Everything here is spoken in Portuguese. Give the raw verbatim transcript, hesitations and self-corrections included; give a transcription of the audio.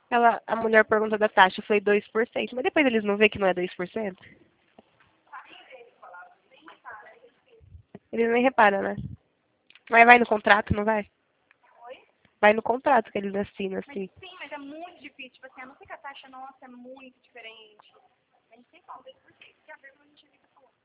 Ela, a mulher pergunta da taxa, eu falei dois por cento. Mas depois eles não veem que não é dois por cento? Eles nem reparam, né? Mas vai no contrato, não vai? Vai no contrato que eles assinam, Mas assim. sim, mas é muito difícil. Tipo assim, a não ser que a taxa nossa é muito diferente. A gente sempre fala dois por cento, que é a vírgula a gente evita falar.